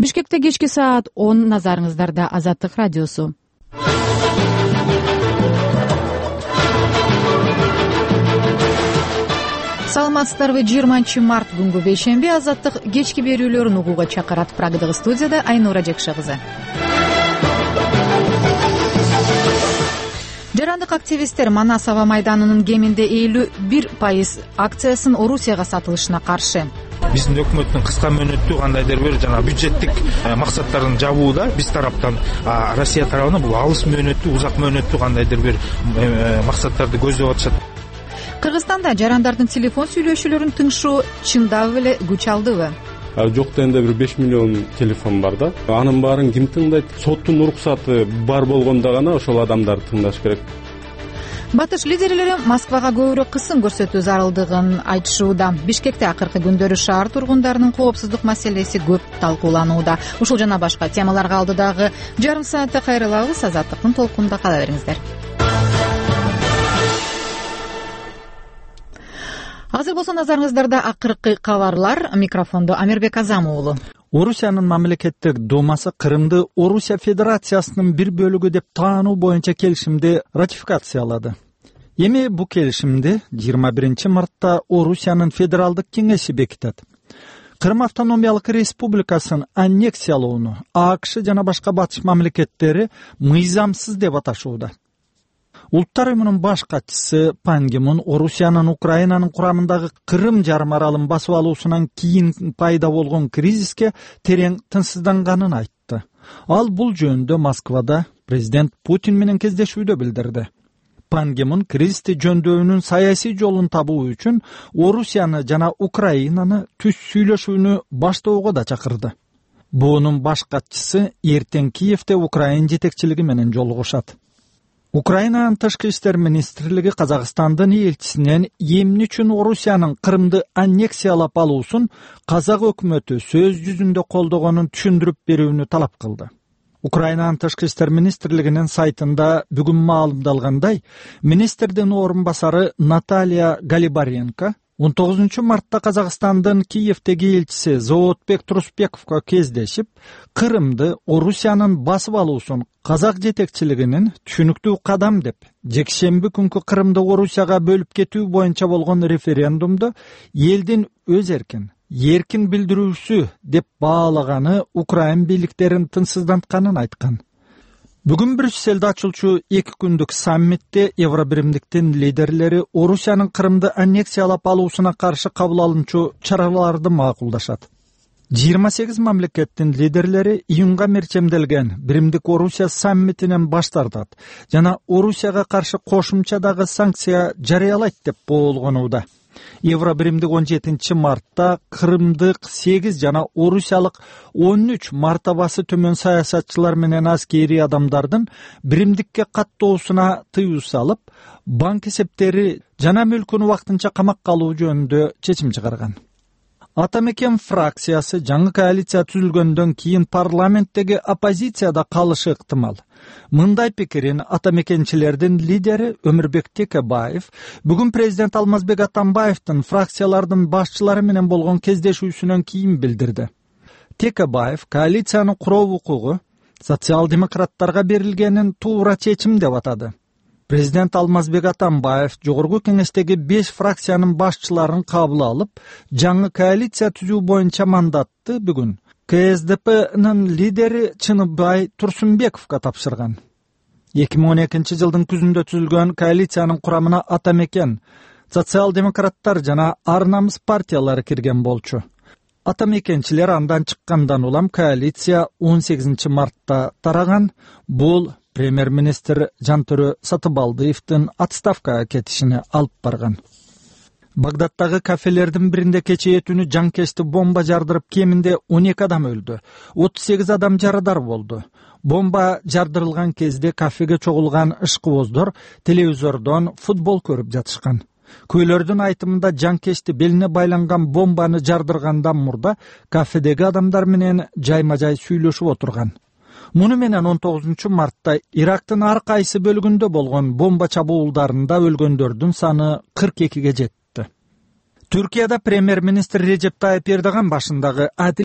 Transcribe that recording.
Бишкекте кечки саат 10 назарыңыздарда Азаттык радиосу. Саламатсыздарбы? 20 март күнгү бейшемби Азаттык кечки берүүлөрүн угууга чакырат. Прагадагы студияда Айнура Жекше кызы. Жарандык активисттер Манас аба майданынын кеминде 51% акциясын Орусияга сатылышына каршы. Биздин өкмөттүн кыска мөөнөттүү кандайдыр бир бюджеттик максаттарын жабууда биз тараптан, Россия тарабынан бул алыс мөөнөттүү, узак мөөнөттүү кандайдыр бир максаттарды көздөп атышат. Кыргызстанда жарандардын телефон сүйлөшүүлөрүн тыңшоо чындап эле күч алдыбы? Жок дегенде бир 5 миллион телефон бар да. Анын баарын ким тыңдайт? Соттун уруксаты бар болгондо гана ошол адамдарды тыңдаш керек. Батыш лидерлери Москвага көбүрөөк кысым көрсөтүү зарылдыгын айтышууда. Бишкекте акыркы күндөрү шаар тургундарынын коопсуздук маселеси көп талкууланууда. Ушул жана башка темаларга алдыдагы жарым саатта кайрылабыз. Азаттыктын толкунунда кала бериңиздер. Азыр болсо назарыңыздарда акыркы кабарлар. Микрофондо Амирбек Азам уулу. Орусиянын мамлекеттик думасы Крымды Орусия Федерациясынын бир бөлүгү деп таануу боюнча келишимди ратификациялады. Эми бул келишимди 21 мартта Орусиянын федералдык кеңеши бекитет. Крым автономиялык республикасын аннексиялоону АКШ жана башка батыш мамлекеттери мыйзамсыз деп аташууда. Улуттар уюмунун баш катчысы Пан Ги Мун Орусиянын Украинанын курамындагы Крым жарым аралын басып алуусунан кийин пайда болгон кризиске терең тынчсызданганын айтты. Ал бул жөнүндө Москвада президент Путин менен кездешүүдө билдирди. Пан Ги Мун кризисти жөндөөнүн саясий жолун табуу үчүн Орусияны жана Украинаны түз сүйлөшүүнү баштоого да чакырды. Буунун баш катчысы эртең Киевде Украин жетекчилиги менен жолугушат. Украинанын тышкы иштер министрлиги Казакстандын элчисинен эмне үчүн Орусиянын Крымды аннексиялап алуусун Казак өкмөтү сөз жүзүндө колдогонун түшүндүрүп берүүнү талап кылды. Украинанын тышкы иштер министрлигинин сайтында бүгүн маалымдалгандай, министрдин орун басары Наталья Галибаренко 19 мартта Казакстандын Киевдеги элчиси Зоотбек Турусбековго кездешип, Крымды Орусиянын басып алуусун Казак жетекчилигинин түшүнүктүү кадам деп, жекшемби күнкү Крымды Орусияга бөлүп кетүү боюнча болгон референдумду элдин өз эркин билдирүүсү деп баалаганы Украин бийликтерин тынчсыздантканын айткан. Бүгүн Брюсселде ачылчу 2 күндүк саммитте Евробиримдиктин лидерлери Орусиянын Крымды аннексиялап алуусуна каршы кабыл алынчу чараларды макулдашат. 28 мамлекеттин лидерлери июнга мерчемделген Биримдик Орусия саммитинен баш тартат жана Орусияга каршы кошумча дагы санкция жарыялайт деп болгонууда. Евробиримдик 17 мартта Крымдык 8 жана Орусиялык 13 мартабасы төмөн саясатчылар менен аскери адамдардын биримдикке каттоосуна тыюу салып, банк эсептери жана мүлкүн вактынча камакка алуу жөнүндө чечим чыгарган. Атамекен фракциясы жаңы коалиция түзүлгөндөн кийин парламенттеги оппозицияда калышы ыктымал. Мындай пикирин атамекенчилердин лидери Өмүрбек Текебаев бүгүн президент Алмазбек Атамбаевдин фракциялардын башчылары менен болгон кездешүүсүнөн кийин билдирди. Текебаев коалицияны куруу укугу социал-демократтарга берилгенин туура чечим деп атады. Президент Алмазбек Атамбаев жогорку кеңештеги 5 фракциянын башчыларын кабыл алып, жаңы коалиция түзүү боюнча мандатты бүгүн КСДПнын лидери Чыныбай Турсунбековго тапшырган. 2012 жылдын күзүндө түзүлгөн коалициянын курамына Атамекен, социал-демократтар жана Ар намыс партиялары кирген болчу. Атамекенчилер андан чыккандан улам коалиция 18 мартта тараган. Бул премьер-министр Жантөрө Сатыбалдиевдин отставкага кетишине алып барган. Багдадтагы кафелердин биринде кечээ түнү жанкечти бомба жардырып кеминде 12 адам өлдү. 38 адам жарадар болду. Бомба жардырылган кезде кафеге чогулган ышкыбоздор телевизордон футбол көрүп жатышкан. Көйлөрдүн айтымында жанкечти белине байланган бомбаны жардыргандан мурда кафедеги адамдар менен жайма-жай сүйлөшүп отурган. Муну менен 19 мартта Ирактын ар кайсы бөлүгүндө болгон бомба чабуулдарында өлгөндөрдүн саны 42ге жетти. Түркияда премьер-министр Режеп Тайып Эрдоган башындагы